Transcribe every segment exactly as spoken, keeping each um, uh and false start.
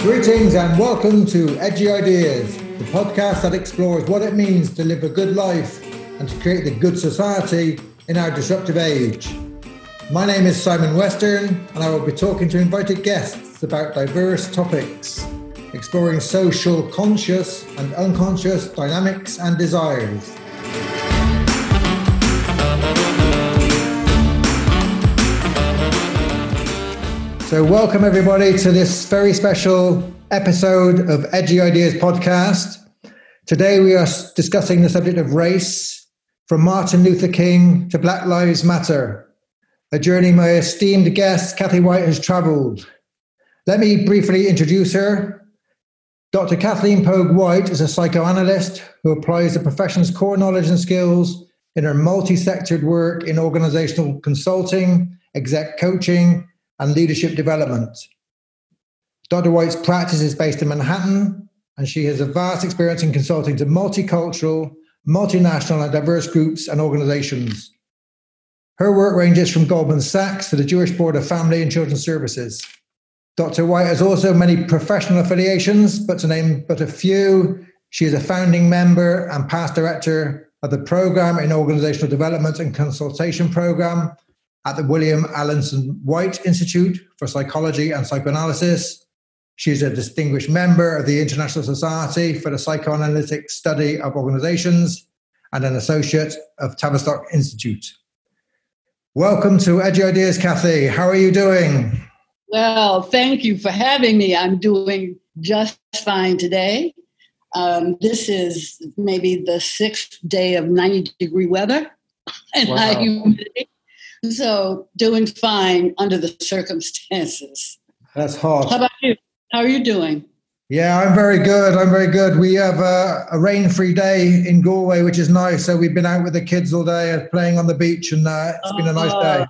Greetings and welcome to Edgy Ideas, the podcast that explores what it means to live a good life and to create the good society in our disruptive age. My name is Simon Western and I will be talking to invited guests about diverse topics, exploring social conscious and unconscious dynamics and desires. So welcome everybody to this very special episode of Edgy Ideas podcast. Today we are discussing the subject of race, from Martin Luther King to Black Lives Matter, a journey my esteemed guest Kathy White has travelled. Let me briefly introduce her. Doctor Kathleen Pogue White is a psychoanalyst who applies the profession's core knowledge and skills in her multi-sectored work in organisational consulting, exec coaching, and leadership development. Doctor White's practice is based in Manhattan, and she has a vast experience in consulting to multicultural, multinational, and diverse groups and organizations. Her work ranges from Goldman Sachs to the Jewish Board of Family and Children's Services. Doctor White has also many professional affiliations, but to name but a few, she is a founding member and past director of the Program in Organizational Development and Consultation Program at the William Alanson White Institute for Psychology and Psychoanalysis. She is a distinguished member of the International Society for the Psychoanalytic Study of Organizations and an associate of Tavistock Institute. Welcome to Edgy Ideas, Kathy. How are you doing? Well, thank you for having me. I'm doing just fine today. Um, this is maybe the sixth day of ninety degree weather and Wow. high humidity. So doing fine under the circumstances. That's hot. How about you? How are you doing? Yeah, I'm very good. I'm very good. We have a, a rain-free day in Galway, which is nice. So we've been out with the kids all day playing on the beach, and uh, it's been a nice day.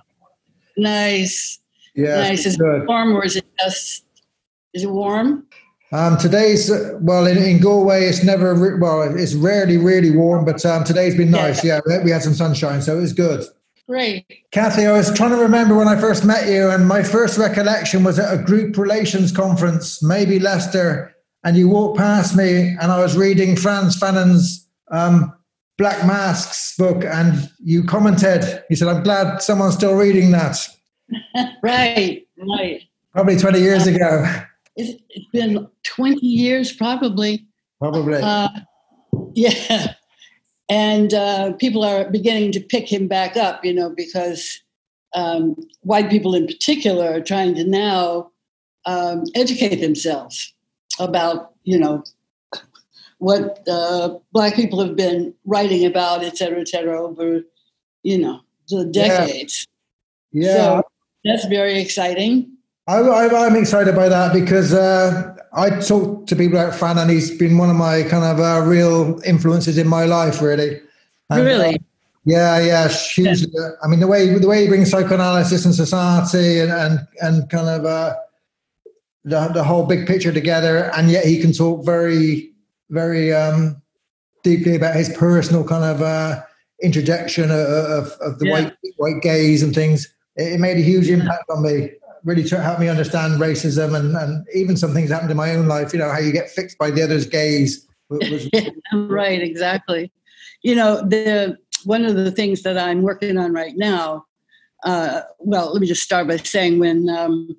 Nice. Yeah, Nice. Is good. it warm or is it just, is it warm? Um, today's, uh, well, in, in Galway, it's never, re- well, it's rarely really warm, but um, today's been nice. Yeah, we had- we had some sunshine, so it was good. Great. Kathy, I was trying to remember when I first met you, and my first recollection was at a group relations conference, maybe Leicester, and you walked past me, and I was reading Frantz Fanon's um, Black Masks book, and you commented, you said, I'm glad someone's still reading that. Right, right. Probably twenty years ago. It's, it's been twenty years probably. Probably. Uh, yeah. And uh, people are beginning to pick him back up, you know, because um, white people in particular are trying to now um, educate themselves about, you know, what uh, Black people have been writing about, et cetera, et cetera, over, you know, the decades. Yeah. So that's very exciting. I, I, I'm excited by that because uh, I talk to people about Fanon. He's been one of my kind of uh, real influences in my life, really. And, Really? Uh, yeah, yeah, hugely. Yeah. I mean, the way the way he brings psychoanalysis and society and and, and kind of uh, the the whole big picture together, and yet he can talk very very um, deeply about his personal kind of uh, interjection of, of, of the Yeah. white white gaze and things. It, it made a huge impact on me. Really to help me understand racism and, and even some things happened in my own life, you know, how you get fixed by the other's gaze. Was, Right, exactly. You know, the one of the things that I'm working on right now, uh, well, let me just start by saying when, um,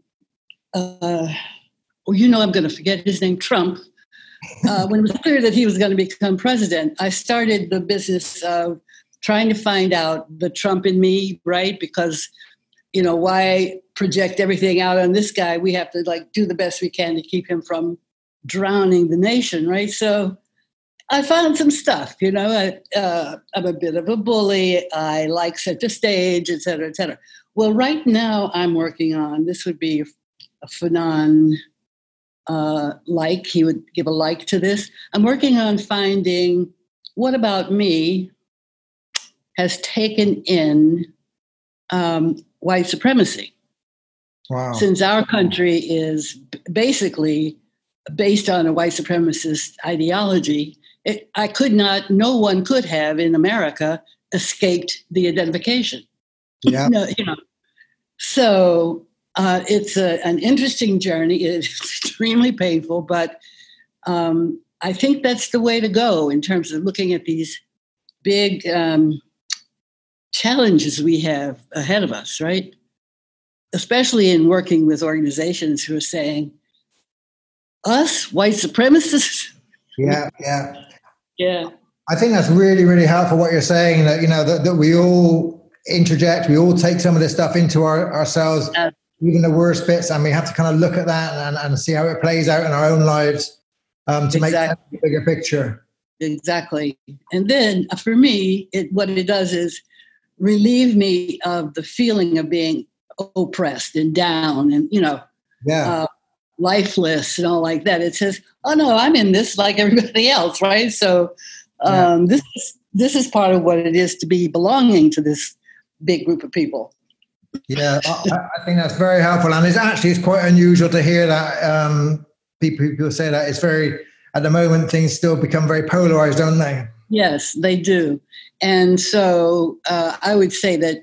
uh, well, you know, I'm going to forget his name, Trump, uh, when it was clear that he was going to become president, I started the business of trying to find out the Trump in me, right? Because, you know, why project everything out on this guy? We have to like do the best we can to keep him from drowning the nation, right? So I found some stuff, you know, I, uh, I'm a bit of a bully. I like center stage, et cetera, et cetera. Well, right now I'm working on, this would be a Fanon uh, like, he would give a like to this. I'm working on finding what about me has taken in um, white supremacy. wow. Since our country is b- basically based on a white supremacist ideology, it, I could not, no one could have in America escaped the identification. Yeah. no, you know. So Uh, it's a, an interesting journey. It's extremely painful, but um, I think that's the way to go in terms of looking at these big um, challenges we have ahead of us, right? Especially in working with organizations who are saying, us, white supremacists? Yeah, yeah. Yeah. I think that's really, really helpful what you're saying, that, you know, that, that we all interject, we all take some of this stuff into our, ourselves, uh, even the worst bits, and we have to kind of look at that and, and see how it plays out in our own lives um, to exactly. make sense of the bigger picture. Exactly. And then for me, it, what it does is relieve me of the feeling of being oppressed and down and, you know, yeah. uh, lifeless and all like that. It says, oh no, I'm in this like everybody else, right? So um, yeah. this is this is part of what it is to be belonging to this big group of people. Yeah, I, I think that's very helpful, and it's actually it's quite unusual to hear that um, people people say that. It's very, at the moment, things still become very polarized, don't they? Yes, they do, and so uh, I would say that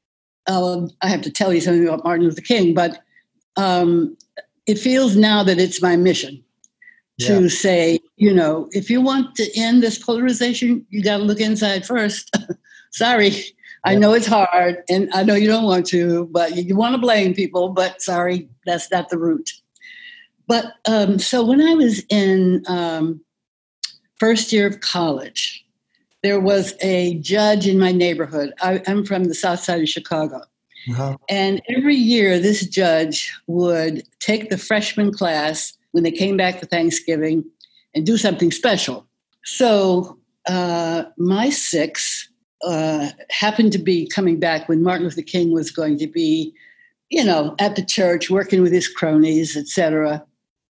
uh, I have to tell you something about Martin Luther King, but um, it feels now that it's my mission to yeah. say, you know, if you want to end this polarization, you got to look inside first. Sorry. Yeah. I know it's hard and I know you don't want to, but you, you want to blame people, but sorry, that's not the route. But um, so when I was in um, first year of college, there was a judge in my neighborhood. I, I'm from the south side of Chicago. Uh-huh. And every year, this judge would take the freshman class when they came back for Thanksgiving and do something special. So uh, my six uh, happened to be coming back when Martin Luther King was going to be, you know, at the church, working with his cronies, et cetera.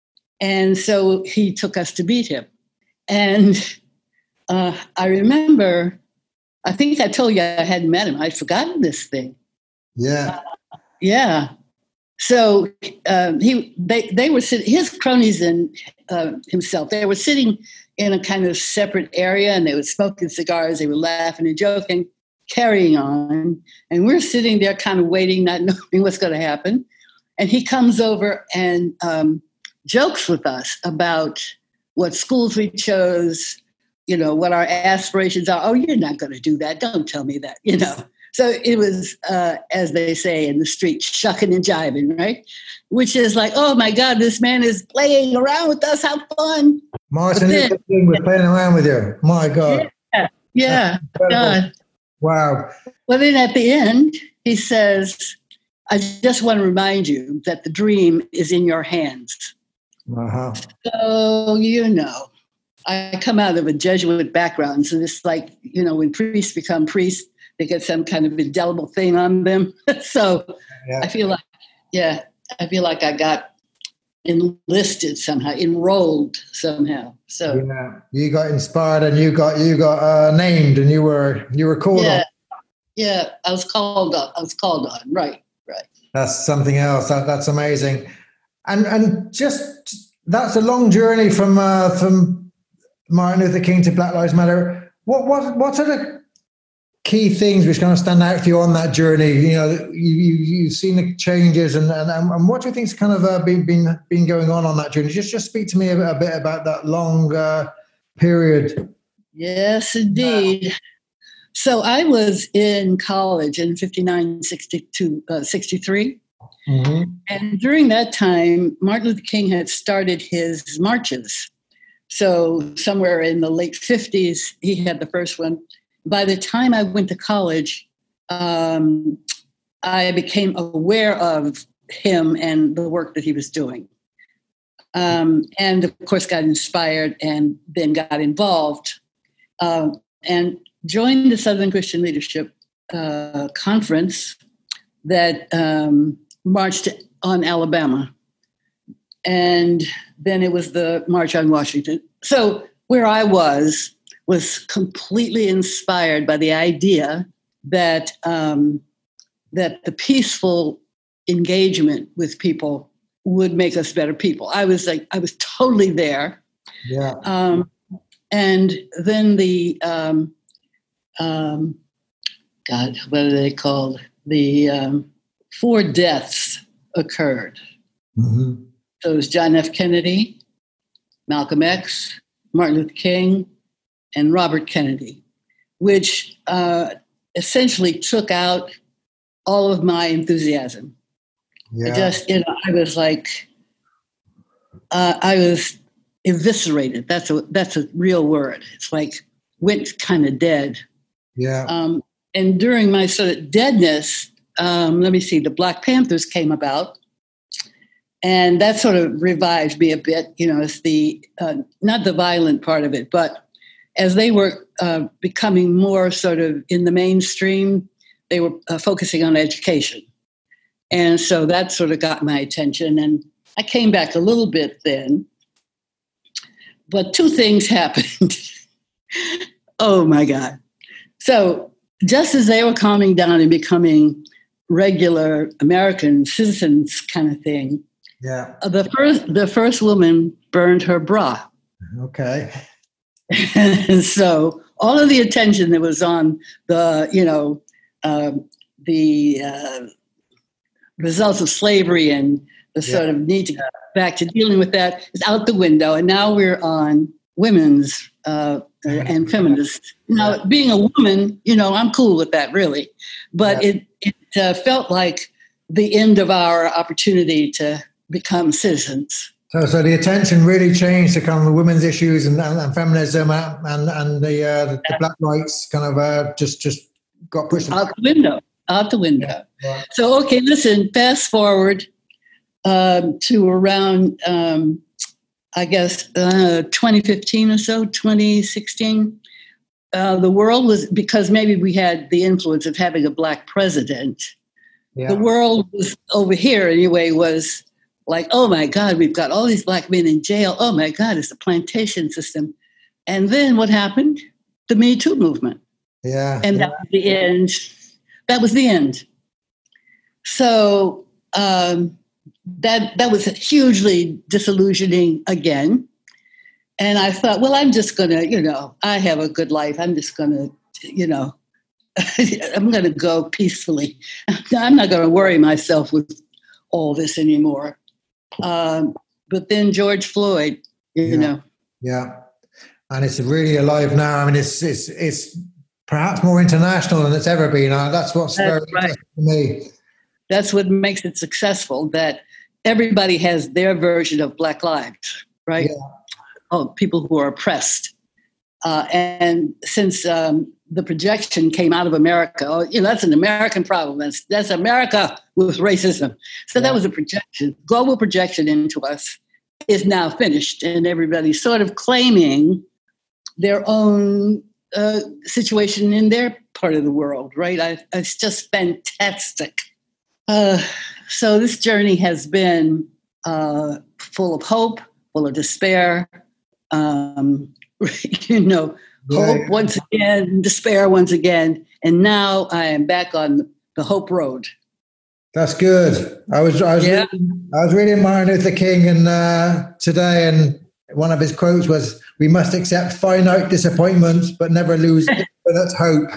And so he took us to meet him. And uh, I remember, I think I told you I hadn't met him. I'd forgotten this thing. Yeah. Uh, yeah. So um, he, they, they were sitting, his cronies and uh, himself, they were sitting in a kind of separate area and they were smoking cigars. They were laughing and joking, carrying on. And we're sitting there kind of waiting, not knowing what's going to happen. And he comes over and um, jokes with us about what schools we chose, you know, what our aspirations are. Oh, you're not going to do that. Don't tell me that, you know. So it was, uh, as they say in the street, shucking and jiving, right? Which is like, oh my God, this man is playing around with us. How fun. Martin Luther King was playing around with you. My God. Yeah. Yeah. God. Wow. Well, then at the end, he says, I just want to remind you that the dream is in your hands. Uh-huh. So, you know, I come out of a Jesuit background. So it's like, you know, when priests become priests, they get some kind of indelible thing on them. So yeah. I feel like, yeah, I feel like I got enlisted somehow, enrolled somehow. So yeah, you got inspired and you got you got uh, named and you were you were called yeah. on. Yeah, I was called on. I was called on. Right, right. That's something else. That, that's amazing. And and just that's a long journey from uh, from Martin Luther King to Black Lives Matter. What what what are the key things which kind of stand out for you on that journey? You know, you, you, you've seen the changes, and, and, and what do you think's kind of uh, been, been been going on on that journey? Just just speak to me a, a bit about that long uh, period. Yes, indeed. Uh, so I was in college in fifty-nine, sixty-two, uh, sixty-three. Mm-hmm. And during that time, Martin Luther King had started his marches. So somewhere in the late fifties, he had the first one. By the time I went to college, um, I became aware of him and the work that he was doing. Um, and of course, got inspired and then got involved uh, and joined the Southern Christian Leadership uh, Conference that um, marched on Alabama. And then it was the March on Washington. So where I was, was completely inspired by the idea that um, that the peaceful engagement with people would make us better people. I was like, I was totally there. Yeah. Um, and then the, um, um, God, what are they called? The um, four deaths occurred. Mm-hmm. So it was John F. Kennedy, Malcolm X, Martin Luther King, and Robert Kennedy, which uh, essentially took out all of my enthusiasm. Yeah. I just, you know, I was like, uh, I was eviscerated. That's a that's a real word. It's like went kind of dead. Yeah. Um, and during my sort of deadness, um, let me see, the Black Panthers came about. And that sort of revived me a bit, you know, as the, uh, not the violent part of it, but as they were uh, becoming more sort of in the mainstream, they were uh, focusing on education. And so that sort of got my attention. And I came back a little bit then. But two things happened. Oh, my God. So just as they were calming down and becoming regular American citizens kind of thing, yeah, the first the first woman burned her bra. Okay. And so all of the attention that was on the, you know, uh, the uh, results of slavery and the Yeah. sort of need to get back to dealing with that is out the window. And now we're on women's uh, and feminists. Now, Yeah. being a woman, you know, I'm cool with that, really. But Yeah. it, it uh, felt like the end of our opportunity to become citizens. So, so the attention really changed to kind of the women's issues and, and, and feminism and and, and the, uh, the the black rights kind of uh, just just got pushed out the window. Out the window. Yeah. So, okay, listen. Fast forward um, to around, um, I guess, uh, twenty fifteen or so, twenty sixteen. Uh, the world was, because maybe we had the influence of having a black president. Yeah. The world was over here anyway was. Like, oh my God, we've got all these black men in jail. Oh my God, it's a plantation system. And then what happened? The Me Too movement. Yeah. And yeah. that was the end. That was the end. So um, that that was hugely disillusioning again. And I thought, well, I'm just going to, you know, I have a good life. I'm just going to, you know, I'm going to go peacefully. I'm not going to worry myself with all this anymore. Um, but then George Floyd, you yeah. know. Yeah. And it's really alive now. I mean, it's it's it's perhaps more international than it's ever been. Uh, that's what's That's very right. interesting to me. That's what makes it successful, that everybody has their version of Black lives, right? Yeah. Oh, people who are oppressed. Uh, and since um, the projection came out of America, oh, you know, that's an American problem. That's, that's America with racism. So Yeah. that was a projection. Global projection into us is now finished, and everybody's sort of claiming their own uh, situation in their part of the world, right? I, it's just fantastic. Uh, so this journey has been uh, full of hope, full of despair, um, you know, Yeah, hope yeah. once again, despair once again, and now I am back on the hope road. That's good. I was I was Yeah. reading, I was reading Martin Luther King and uh, today, and one of his quotes was, "We must accept finite disappointments, but never lose infinite hope."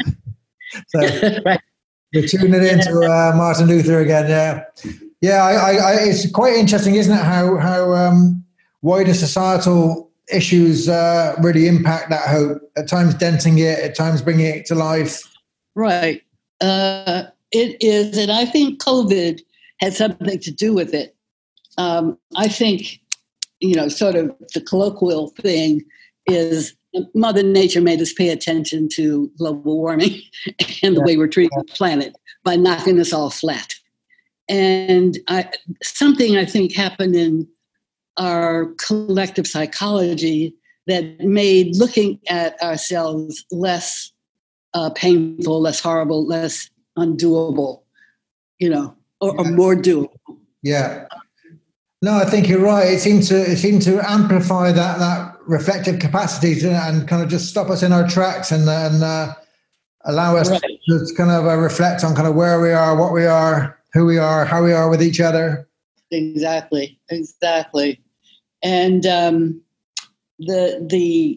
So Right. we're tuning into uh, Martin Luther again. Yeah, yeah. I, I, I, it's quite interesting, isn't it? How how um, wider societal issues uh, really impact that hope. At times denting it, at times bringing it to life. Right. Uh, it is, and I think COVID had something to do with it. Um, I think, you know, sort of the colloquial thing is Mother Nature made us pay attention to global warming and the Yeah. way we're treating the planet by knocking us all flat. And I, something I think happened in our collective psychology that made looking at ourselves less uh, painful, less horrible, less undoable, you know, or, or Yeah. more doable. Yeah. No, I think you're right. It seemed to it seemed to amplify that that reflective capacity to, and kind of just stop us in our tracks and and uh, allow us Right. to, to kind of uh, reflect on kind of where we are, what we are, who we are, how we are with each other. Exactly, exactly. And um, the the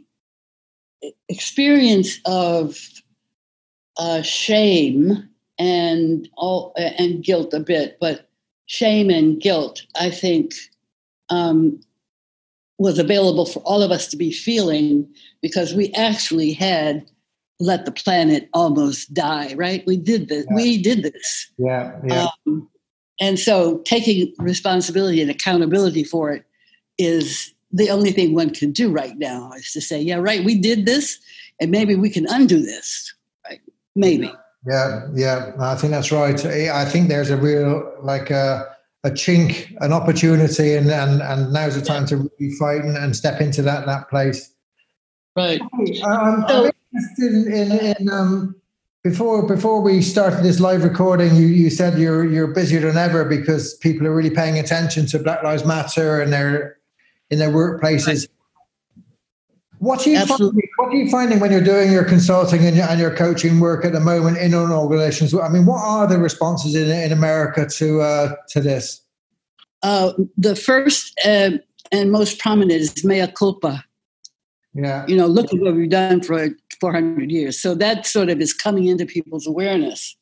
experience of uh, shame and all and guilt a bit, but shame and guilt, I think, um, was available for all of us to be feeling because we actually had let the planet almost die, right? We did this. Yeah. We did this. Yeah, yeah. Um, and so taking responsibility and accountability for it is the only thing one can do right now, is to say, yeah, right, we did this, and maybe we can undo this, right? Maybe. Yeah, yeah, I think that's right. I think there's a real, like a, a chink, an opportunity, and, and, and now's the time to really fight and, and step into that that place. Right. Um, So, I'm interested in, in, in um, before before we started this live recording, you, you said you're you're busier than ever because people are really paying attention to Black Lives Matter and their in their workplaces. What are you finding, what are you finding when you're doing your consulting and your, and your coaching work at the moment in own organizations? I mean, what are the responses in in America to uh, to this? Uh, the first uh, and most prominent is mea culpa. Yeah. You know, look at what we've done for four hundred years. So that sort of is coming into people's awareness.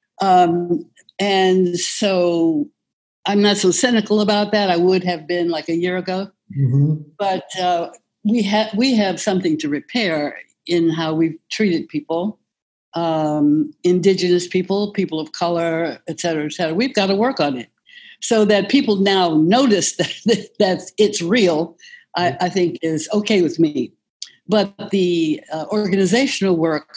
Um, and so I'm not so cynical about that. I would have been like a year ago. Mm-hmm. But uh, we have we have something to repair in how we've treated people, um, indigenous people, people of color, et cetera, et cetera. We've got to work on it so that people now notice that, that it's real. I, I think is okay with me. But the uh, organizational work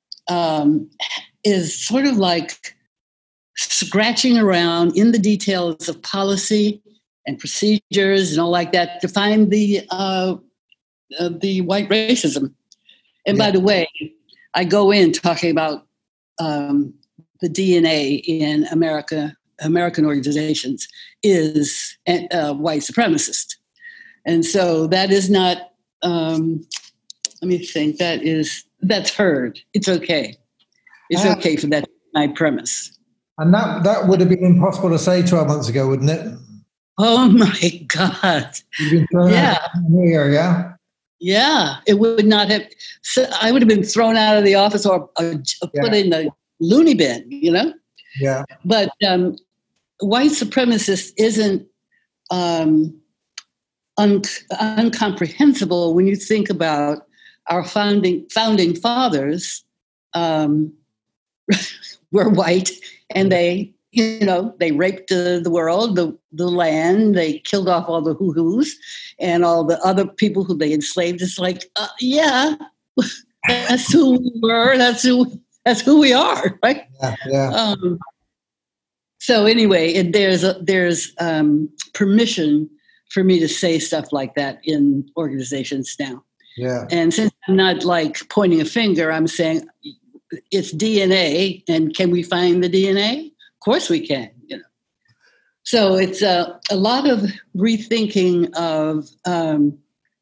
um, is sort of like scratching around in the details of policy and procedures and all like that to find the uh, uh, the white racism. And yeah. By the way, I go in talking about um, the D N A in America, American organizations is uh, white supremacist. And so that is not, um, let me think, that is, that's heard. It's okay. It's uh, okay for that to be my premise. And that, that would have been impossible to say twelve months ago, wouldn't it? Oh my God. You've been thrown yeah. out here, yeah? Yeah. It would not have, so I would have been thrown out of the office or, or put yeah. in the loony bin, you know? Yeah. But um, white supremacist isn't, um, Un- incomprehensible when you think about our founding founding fathers um, were white, and they, you know, they raped uh, the world, the, the land. They killed off all the hoo-hoos and all the other people who they enslaved. It's like, uh, yeah, that's who we were. That's who. That's who we are, right? Yeah. yeah. Um, so anyway, it, there's a, there's um, permission for me to say stuff like that in organizations now. Yeah. And since I'm not like pointing a finger, I'm saying it's D N A, and can we find the D N A? Of course we can, you know. So it's a, a lot of rethinking of um,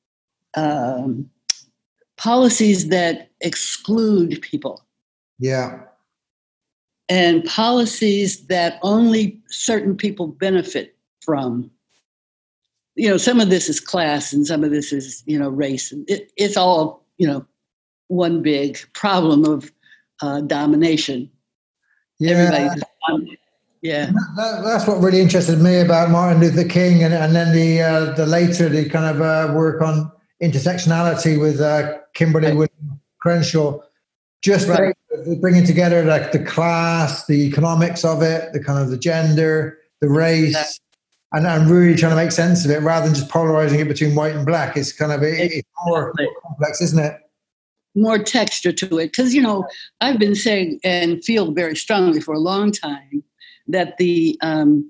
um, policies that exclude people. Yeah. And policies that only certain people benefit from. You know, some of this is class and some of this is, you know, race. And it, it's all, you know, one big problem of uh, domination. Yeah. Yeah. That, that's what really interested me about Martin Luther King and, and then the uh, the later, the kind of uh, work on intersectionality with uh, Kimberly right. Williams Crenshaw. Just right. the, bringing together like the class, the economics of it, the kind of the gender, the race. Exactly. And I'm really trying to make sense of it rather than just polarizing it between white and black. It's kind of it, it's more, more complex, isn't it? More texture to it. Because, you know, I've been saying and feel very strongly for a long time that the um,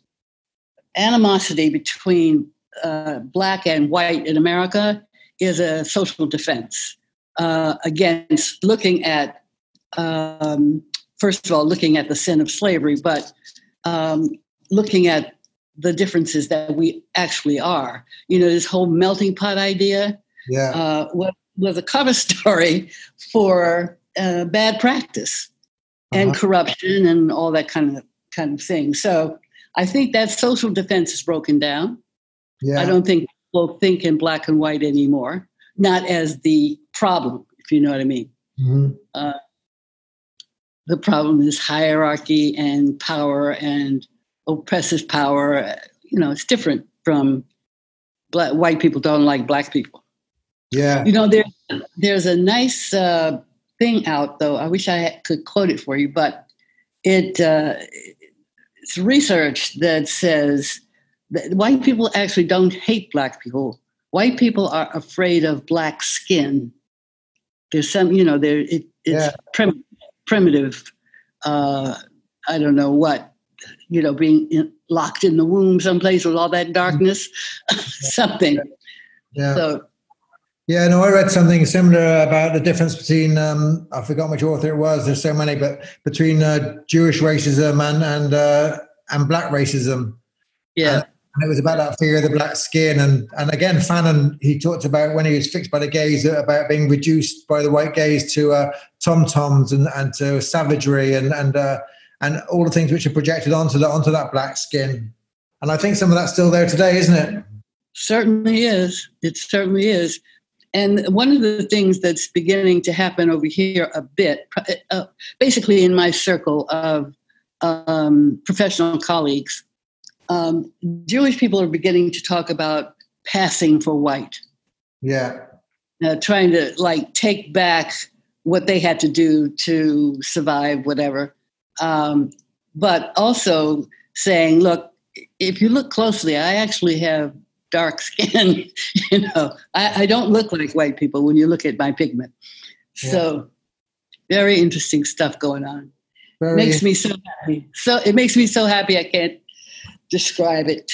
animosity between uh, black and white in America is a social defense uh, against looking at, um, first of all, looking at the sin of slavery, but um, looking at the differences that we actually are. You know, this whole melting pot idea yeah. uh, was, was a cover story for uh, bad practice uh-huh. and corruption and all that kind of kind of thing. So I think that social defense is broken down. Yeah. I don't think people think in black and white anymore, not as the problem, if you know what I mean. Mm-hmm. Uh, the problem is hierarchy and power and oppressive power. You know, it's different from black, white people don't like black people. Yeah. You know, there, there's a nice uh, thing out, though. I wish I could quote it for you, but it uh, it's research that says that white people actually don't hate black people. White people are afraid of black skin. There's some, you know, there it, it's Yeah. prim- primitive. Uh, I don't know what, you know, being in, locked in the womb someplace with all that darkness, something. Yeah. So. Yeah, no, I read something similar about the difference between, um, I forgot which author it was, there's so many, but between uh, Jewish racism and and uh, and black racism. Yeah. And, and it was about that fear of the black skin. And and again, Fanon, he talked about when he was fixed by the gays, about being reduced by the white gays to uh, tom-toms and, and to savagery and and uh, and all the things which are projected onto the, onto that black skin. And I think some of that's still there today, isn't it? Certainly is. It certainly is. And one of the things that's beginning to happen over here a bit, uh, basically in my circle of um, professional colleagues, um, Jewish people are beginning to talk about passing for white. Yeah. Uh, trying to like take back what they had to do to survive, whatever. Um, but also saying, look, if you look closely, I actually have dark skin, you know, I, I don't look like white people when you look at my pigment. Yeah. So very interesting stuff going on. Very makes me so happy. So it makes me so happy I can't describe it.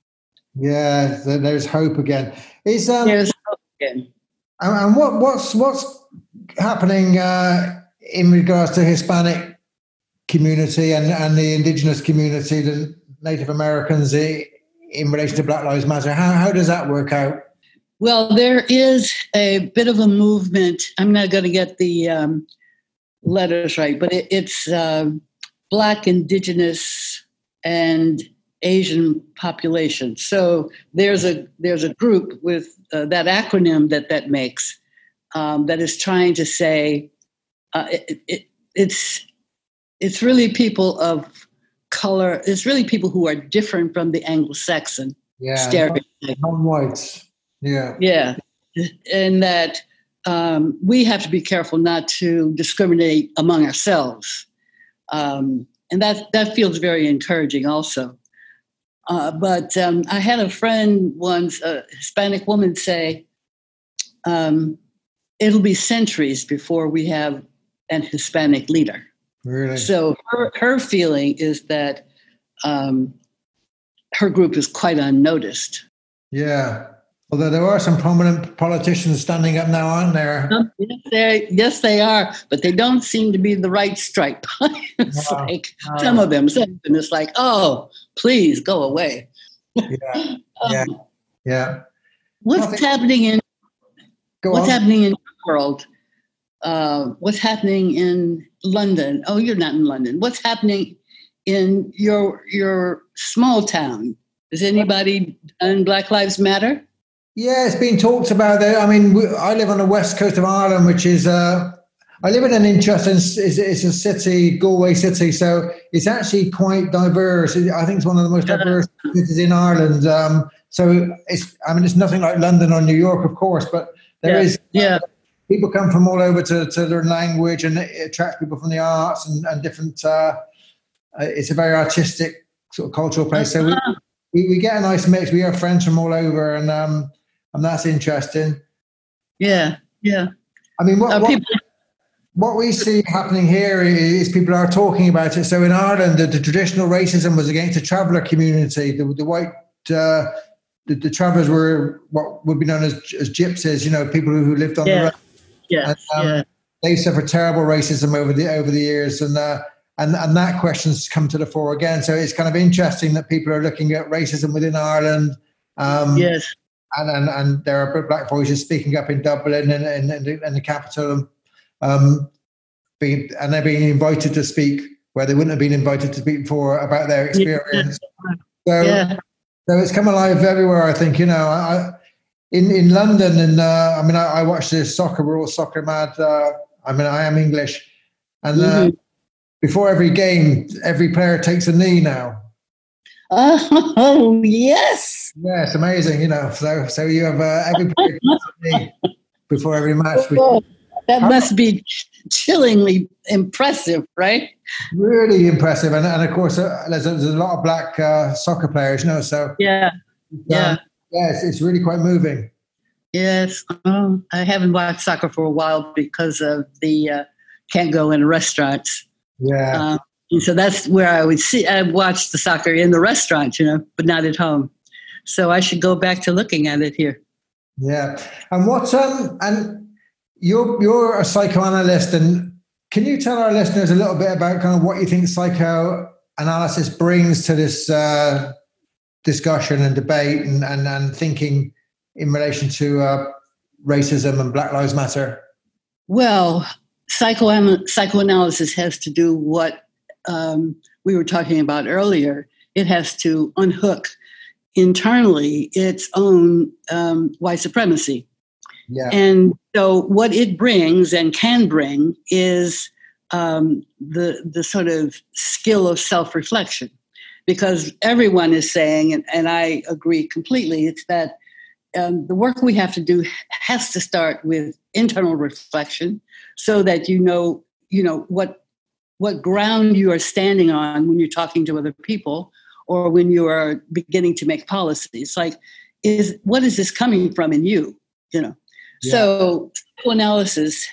Yeah, there's hope again. Is um there's hope again. And what what's what's happening uh, in regards to Hispanic community and, and the indigenous community, the Native Americans, in relation to Black Lives Matter? How how does that work out? Well, there is a bit of a movement. I'm not going to get the um, letters right, but it, it's uh, Black, Indigenous, and Asian population. So there's a there's a group with uh, that acronym that that makes um, that is trying to say uh, it, it, it's it's really people of color. It's really people who are different from the Anglo-Saxon yeah, stereotype. Non-whites. Yeah. Yeah. And that um, we have to be careful not to discriminate among ourselves. Um, and that, that feels very encouraging also. Uh, but um, I had a friend once, a Hispanic woman, say, um, it'll be centuries before we have an Hispanic leader. Really? So her, her feeling is that um, her group is quite unnoticed. Yeah. Although there are some prominent politicians standing up now, aren't there? Um, yes, they, yes, they are, but they don't seem to be the right stripe. It's wow. like wow. some of them, some of them, it's like, oh, please go away. Yeah, yeah, um, yeah. What's Nothing. happening in Go What's on. happening in the world? Uh, what's happening in London? Oh, you're not in London. What's happening in your your small town? Has anybody done Black Lives Matter? Yeah, it's been talked about there. I mean, we, I live on the west coast of Ireland, which is, uh, I live in an interesting, it's, it's a city, Galway city, so it's actually quite diverse. I think it's one of the most diverse cities in Ireland. Um, so it's, I mean, it's nothing like London or New York, of course, but there yeah. is, yeah. Uh, people come from all over to, to learn language, and it attracts people from the arts and, and different, uh, uh, it's a very artistic sort of cultural place. So we, we, we get a nice mix. We have friends from all over, and um, and that's interesting. Yeah, yeah. I mean, what, uh, what, people- what we see happening here is people are talking about it. So in Ireland, the, the traditional racism was against the traveller community. The, the white, uh, the, the travellers were what would be known as, as gypsies, you know, people who lived on yeah. the road. Yes, and, um, yeah. They suffered terrible racism over the over the years, and uh, and and that question's come to the fore again. So it's kind of interesting that people are looking at racism within Ireland. Um, yes. And, and and there are black voices speaking up in Dublin and and, and, the, and the capital, um, being, and they're being invited to speak where they wouldn't have been invited to speak before about their experience. Yeah. So, yeah. so it's come alive everywhere. I think you know, I, in in London, and uh, I mean, I, I watch this soccer. We're all soccer mad. Uh, I mean, I am English, and uh, mm-hmm. before every game, every player takes a knee now. Oh, yes. Yeah, it's amazing, you know. So, so you have uh, every before every match. Oh, that How, must be chillingly impressive, right? Really impressive, and, and of course, uh, there's, a, there's a lot of black uh, soccer players, you know. So yeah, um, yeah, yeah, it's, it's really quite moving. Yes, oh, I haven't watched soccer for a while because of the uh, can't go in restaurants. Yeah. Um, and so that's where I would see, I watched the soccer in the restaurant, you know, but not at home. So I should go back to looking at it here. Yeah. And what, um, and you're, you're a psychoanalyst, and can you tell our listeners a little bit about kind of what you think psychoanalysis brings to this uh, discussion and debate and, and, and thinking in relation to uh, racism and Black Lives Matter? Well, psychoanal- psychoanalysis has to do what um, we were talking about earlier. It has to unhook internally its own um, white supremacy. Yeah. And so what it brings and can bring is um, the, the sort of skill of self-reflection. Because everyone is saying, and, and I agree completely, it's that um, the work we have to do has to start with internal reflection so that you know, you know what what ground you are standing on when you're talking to other people or when you are beginning to make policies. Like, is what is this coming from in you? You know, yeah. So psychoanalysis,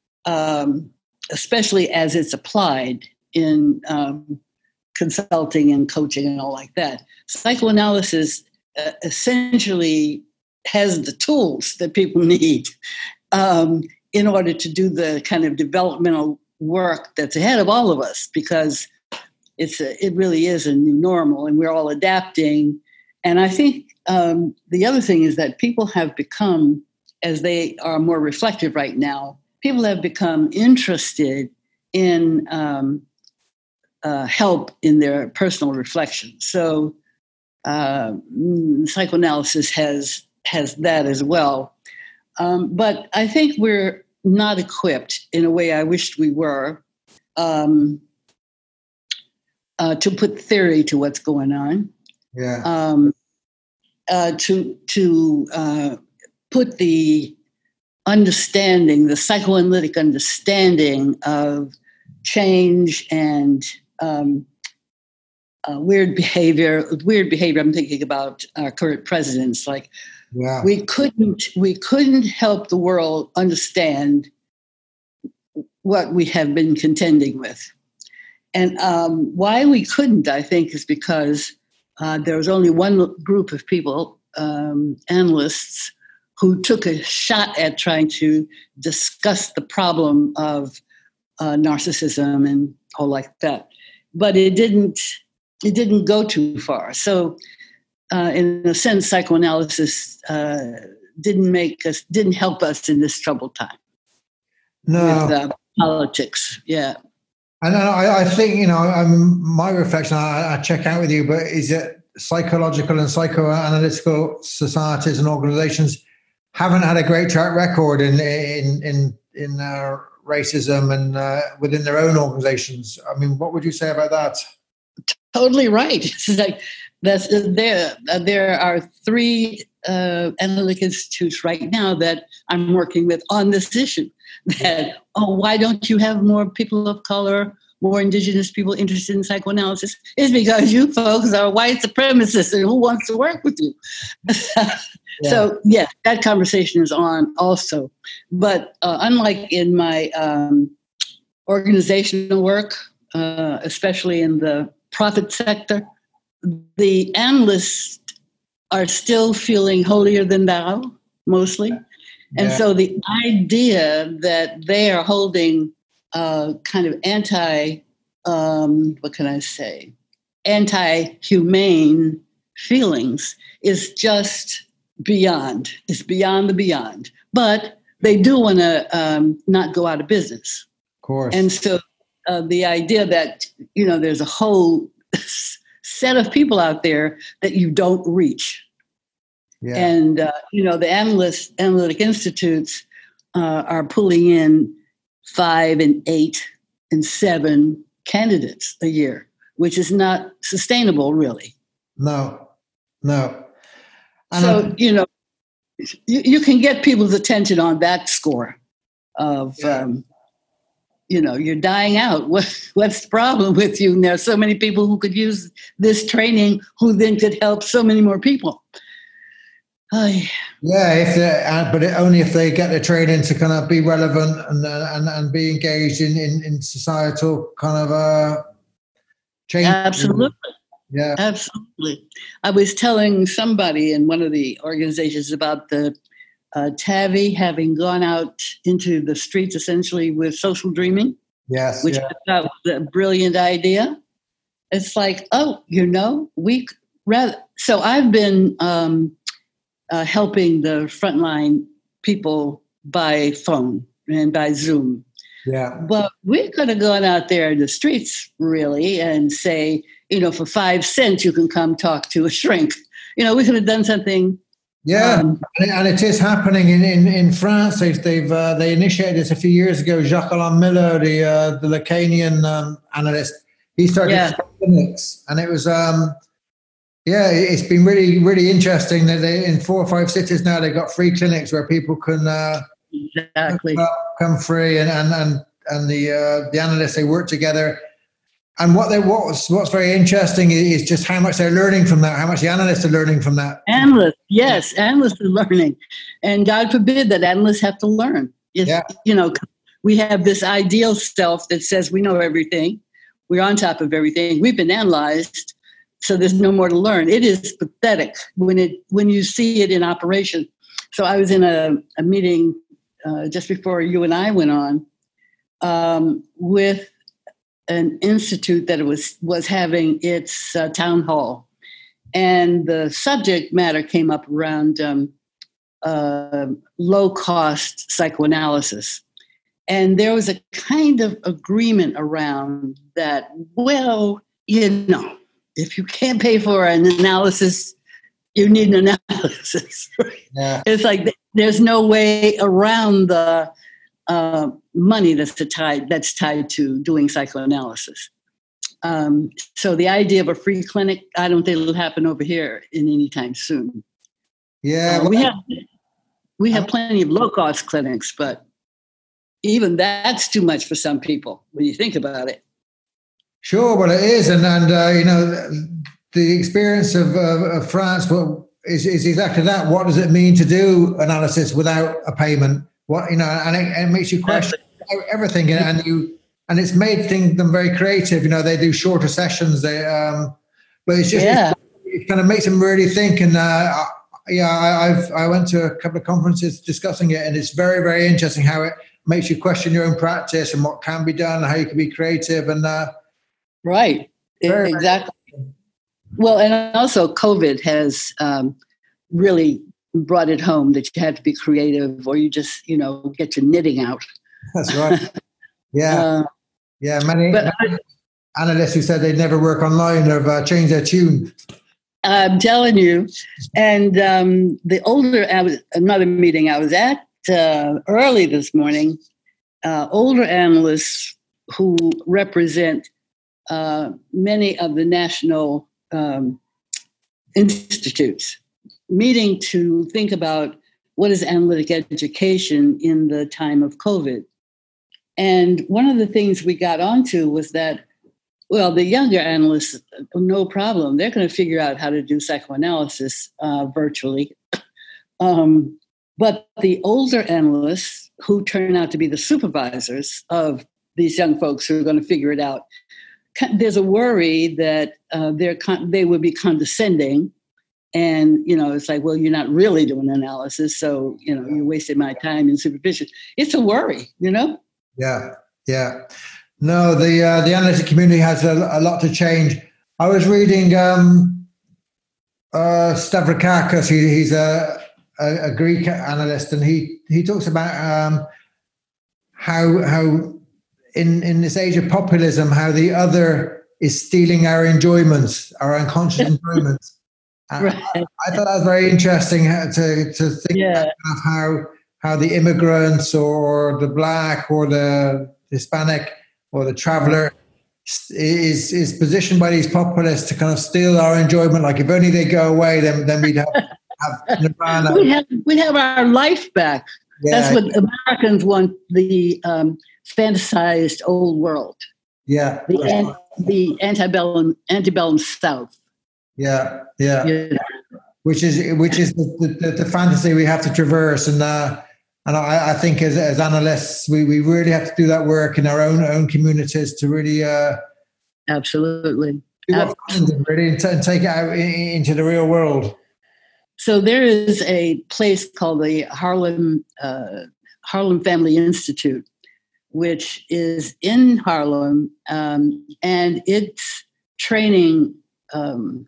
um, especially as it's applied in um, consulting and coaching and all like that, psychoanalysis uh, essentially has the tools that people need um, in order to do the kind of developmental work that's ahead of all of us, because it's a, it really is a new normal and we're all adapting. And I think um, the other thing is that people have become, as they are more reflective right now, people have become interested in um, uh, help in their personal reflection. So uh, psychoanalysis has has that as well. Um, but I think we're not equipped in a way I wished we were um, uh, to put theory to what's going on. Yeah. Um, uh, to to uh, put the understanding, the psychoanalytic understanding of change and um, uh, weird behavior. Weird behavior. I'm thinking about our current presidents. Like, yeah. we couldn't we couldn't help the world understand what we have been contending with, and um, why we couldn't, I think, is because uh, there was only one group of people, um, analysts, who took a shot at trying to discuss the problem of uh, narcissism and all like that, but it didn't. It didn't go too far. So, uh, in a sense, psychoanalysis uh, didn't make us, didn't help us in this troubled time. No. With uh, politics, yeah. And I, I think, you know, I'm, my reflection, I, I check out with you, but is that psychological and psychoanalytical societies and organizations haven't had a great track record in in in in uh, racism and uh, within their own organizations. I mean, what would you say about that? Totally right. It's like that's there. Uh, there are three uh, analytic institutes right now that I'm working with on this issue. That oh, why don't you have more people of color, more indigenous people interested in psychoanalysis? It's because you folks are white supremacists, and who wants to work with you? Yeah. So yeah, that conversation is on also. But uh, unlike in my um, organizational work, uh, especially in the profit sector, the analysts are still feeling holier than thou, mostly. And yeah. So the idea that they are holding uh, kind of anti, um, what can I say, anti-humane feelings is just beyond. It's beyond the beyond. But they do want to um, not go out of business. Of course. And so Uh, the idea that, you know, there's a whole set of people out there that you don't reach. Yeah. And, uh, you know, the analyst, analytic institutes uh, are pulling in five and eight and seven candidates a year, which is not sustainable, really. No, no. And so, I'm, you know, you, you can get people's attention on that score of, Yeah. um, you know, you're dying out. What, what's the problem with you? And there are so many people who could use this training who then could help so many more people. Ay. yeah, if they, uh, but it, only if they get the training to kind of be relevant and uh, and, and be engaged in, in, in societal kind of uh, change. Absolutely. Yeah. Absolutely. I was telling somebody in one of the organizations about the uh, TAVI having gone out into the streets essentially with social dreaming, Yes. which Yeah. I thought was a brilliant idea. It's like, oh, you know, we rather. So I've been um, uh, helping the frontline people by phone and by Zoom. Yeah. But we could have gone out there in the streets, really, and say, you know, for five cents, you can come talk to a shrink. You know, we could have done something. Yeah, Um, and, and it is happening in in, in France. They've they've uh, they initiated this a few years ago. Jacques Alain Miller, the uh, the Lacanian um, analyst, he started Yeah. clinics, and it was um, yeah, it's been really really interesting that they in four or five cities now they've got free clinics where people can uh, exactly. come free, and and and, and the uh, the analysts, they work together. And what they what's what's very interesting is just how much they're learning from that, how much the analysts are learning from that. Analysts, yes, analysts are learning. And God forbid that analysts have to learn. If, Yeah. You know, we have this ideal self that says we know everything. We're on top of everything. We've been analyzed, so there's no more to learn. It is pathetic when it when you see it in operation. So I was in a, a meeting uh, just before you and I went on um, with an institute that was was having its uh, town hall, and the subject matter came up around um, uh, low cost psychoanalysis, and there was a kind of agreement around that. Well, you know, if you can't pay for an analysis, you need an analysis. Yeah. It's like there's no way around the Uh, money that's tied that's tied to doing psychoanalysis. Um, so the idea of a free clinic, I don't think it'll happen over here in any time soon. Yeah, Uh, we well, have we have plenty of low cost clinics, but even that's too much for some people when you think about it. Sure, well, it is, and and uh, you know, the experience of, uh, of France well, is is exactly that. What does it mean to do analysis without a payment? What you know, and it, it makes you question everything, and you and it's made things them very creative. You know, they do shorter sessions, they um, but it's just Yeah. it, it kind of makes them really think. And uh, yeah, I, I've I went to a couple of conferences discussing it, and it's very very interesting how it makes you question your own practice and what can be done, how you can be creative, and uh, Right. Very, Exactly. Well, and also COVID has um, really brought it home that you had to be creative, or you just, you know, get your knitting out. that's right. Yeah, Uh, yeah. Many, but many analysts who said they'd never work online have uh, changed their tune. I'm telling you. And um, the older, I was, another meeting I was at uh, early this morning, uh, older analysts who represent uh, many of the national um, institutes meeting to think about what is analytic education in the time of COVID. And one of the things we got onto was that, well, the younger analysts, no problem. They're going to figure out how to do psychoanalysis uh, virtually. Um, but the older analysts who turn out to be the supervisors of these young folks who are going to figure it out, there's a worry that uh, they're con- they would be condescending. And, you know, it's like, well, you're not really doing analysis. So, you know, you're wasting my time in supervision. It's a worry, you know? Yeah, yeah. No, the uh, the analytic community has a, a lot to change. I was reading um, uh, Stavrakakis. He, he's a, a, a Greek analyst, and he, he talks about um, how how in in this age of populism, how the other is stealing our enjoyments, our unconscious enjoyments. Right. I, I thought that was very interesting to to think Yeah. about how how the immigrants or the black or the Hispanic or the traveler is is positioned by these populists to kind of steal our enjoyment. Like if only they go away, then then we'd have, have Nirvana. We'd have, we'd have our life back. Yeah. That's what Americans want, the um, fantasized old world. Yeah. The, an, the antebellum, antebellum South. Yeah, yeah. Yeah. Which is which is the, the, the fantasy we have to traverse. And uh, and I, I think as, as analysts, we, we really have to do that work in our own own communities to really uh, absolutely, do what Absolutely. really and, t- and take it out in, into the real world. So there is a place called the Harlem uh, Harlem Family Institute, which is in Harlem, um, and its training um,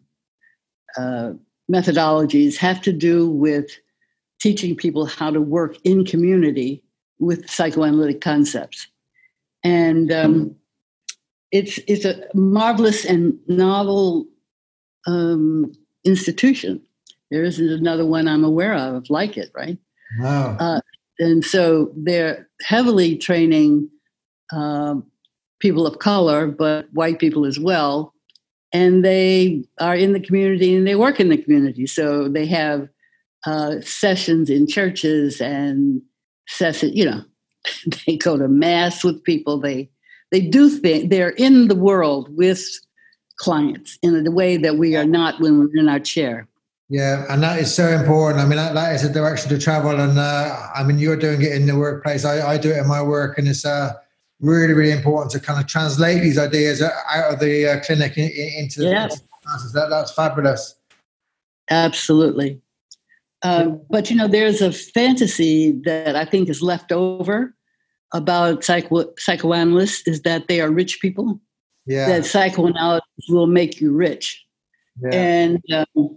uh, methodologies have to do with teaching people how to work in community with psychoanalytic concepts. And um, it's it's a marvelous and novel um, institution. There isn't another one I'm aware of like it, right? Wow. Uh, and so they're heavily training um, people of color, but white people as well. And they are in the community and they work in the community. So they have uh, sessions in churches and sessions, you know, they go to mass with people. They they do things. They're in the world with clients in a way that we are not when we're in our chair. Yeah, and that is so important. I mean, that, that is a direction to travel. And uh, I mean, you're doing it in the workplace. I, I do it in my work, and it's uh, really, really important to kind of translate these ideas out of the uh, clinic in, in, into yeah. the classes. That, that's fabulous. Absolutely. Um, but, you know, there's a fantasy that I think is left over about psycho- psychoanalysts is that they are rich people. Yeah. That psychoanalysis will make you rich. Yeah. And um,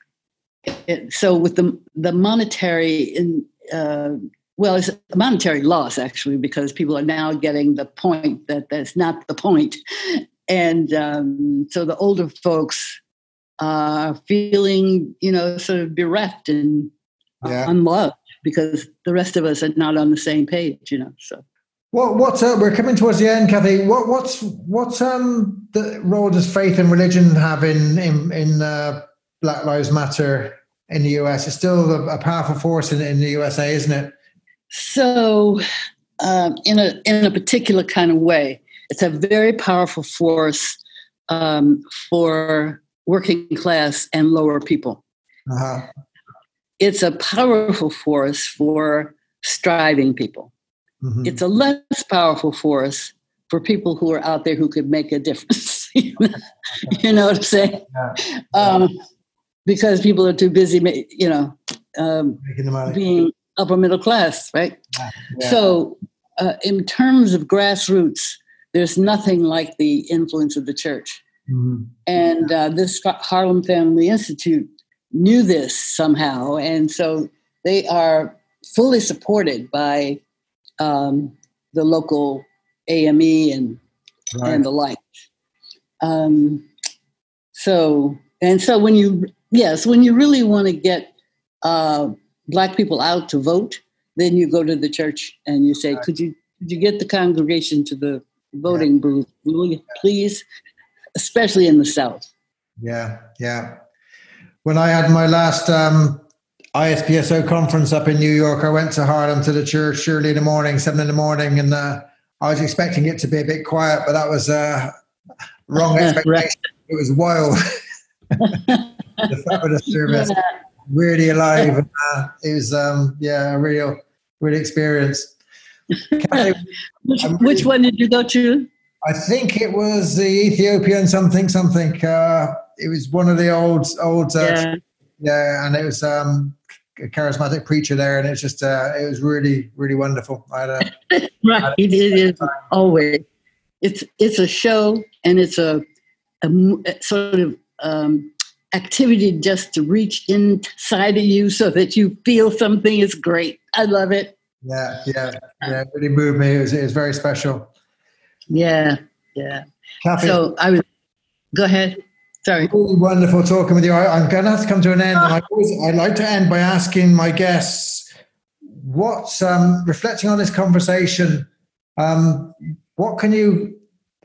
it, so with the the monetary, in, uh, well, it's a monetary loss, actually, because people are now getting the point that that's not the point. And um, so the older folks are feeling, you know, sort of bereft and yeah. unloved because the rest of us are not on the same page, you know, so. What what's uh, we're coming towards the end, Kathy. What what's what's um the role does faith and religion have in in in uh, Black Lives Matter in the U S? It's still a, a powerful force in, in the U S A, isn't it? So, um, in a in a particular kind of way, it's a very powerful force um, for working class and lower people. Uh-huh. It's a powerful force for striving people. Mm-hmm. It's a less powerful force for people who are out there who could make a difference. You know what I'm saying? Yeah. Um, because people are too busy, you know, um, being upper middle class, right? Yeah. Yeah. So uh, in terms of grassroots, there's nothing like the influence of the church. Mm-hmm. And uh, this Harlem Family Institute knew this somehow. And so they are fully supported by um, the local A M E and right. and the like. Um, so, and so when you, yes, when you really want to get uh, Black people out to vote, then you go to the church and you say, right. could you could you get the congregation to the voting yeah. booth, will you please? Especially in the South. Yeah, yeah. When I had my last um, I S P S O conference up in New York, I went to Harlem to the church early in the morning, seven in the morning, and uh, I was expecting it to be a bit quiet, but that was uh, wrong expectation. Right. It was wild. The fabulous service, yeah. really alive. And, uh, it was, um, yeah, a real, real experience. I, which, really, which one did you go to? I think it was the Ethiopian something something. Uh, it was one of the old old. Uh, yeah. yeah, and it was um, a charismatic preacher there, and it's just uh, it was really really wonderful. I had a, right, I had a it is always. It's it's a show, and it's a, a, a sort of um, activity just to reach inside of you so that you feel something is great. I love it. Yeah, yeah, yeah. It really moved me. It was it was very special. Yeah, yeah. Kathy, so I was. Go ahead. Sorry. Really wonderful talking with you. I, I'm going to have to come to an end. And I always, I'd like to end by asking my guests, what's um, reflecting on this conversation? Um, what can you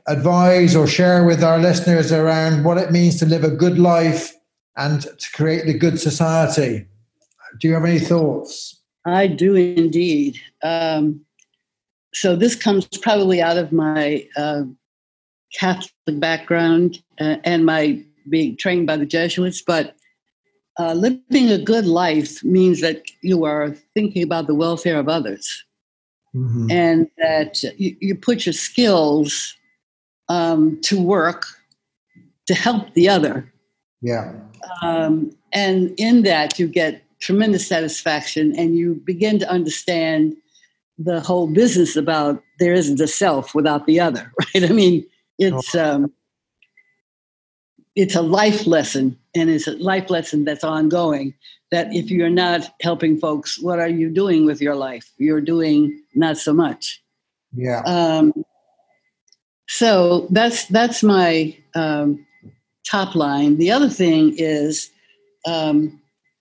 advise or share with our listeners around what it means to live a good life and to create the good society? Do you have any thoughts? I do indeed. Um, so this comes probably out of my uh, Catholic background uh, and my being trained by the Jesuits, but uh, living a good life means that you are thinking about the welfare of others, mm-hmm. and that you, you put your skills um, to work to help the other. Yeah. Um, and in that you get tremendous satisfaction, and you begin to understand the whole business about there isn't a self without the other, right? I mean, it's um, it's a life lesson, and it's a life lesson that's ongoing, that if you're not helping folks, what are you doing with your life? You're doing not so much. Yeah. Um, so that's that's my um, top line. The other thing is, um,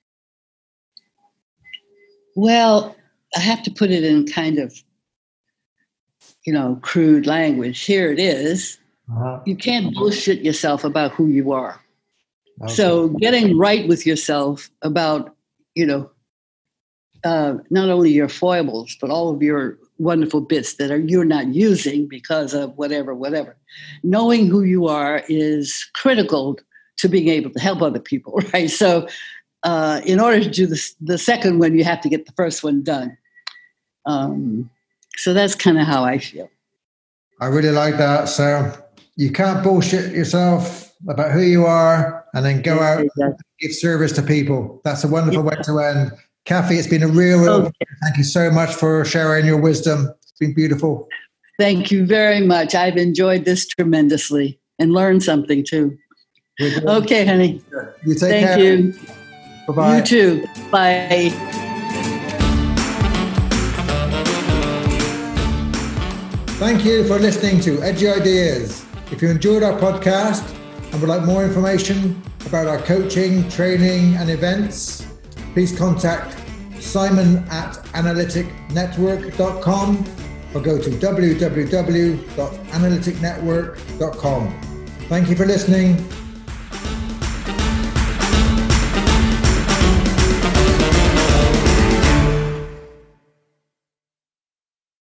well, I have to put it in kind of, you know, crude language. Here it is. Uh-huh. You can't bullshit yourself about who you are. Okay. So getting right with yourself about, you know, uh, not only your foibles, but all of your wonderful bits that are you're not using because of whatever, whatever. Knowing who you are is critical to being able to help other people, right? So uh, in order to do the, the second one, you have to get the first one done. Um, so that's kind of how I feel. I really like that. So you can't bullshit yourself about who you are and then go out exactly. and give service to people. That's a wonderful yeah. way to end. Kathy, it's been a real, real okay. Thank you so much for sharing your wisdom. It's been beautiful. Thank you very much. I've enjoyed this tremendously and learned something too. Okay, honey. You take Thank care. you. Bye-bye. You too. Bye. Thank you for listening to Edgy Ideas. If you enjoyed our podcast and would like more information about our coaching, training, and events, please contact Simon at analytic network dot com or go to w w w dot analytic network dot com. Thank you for listening.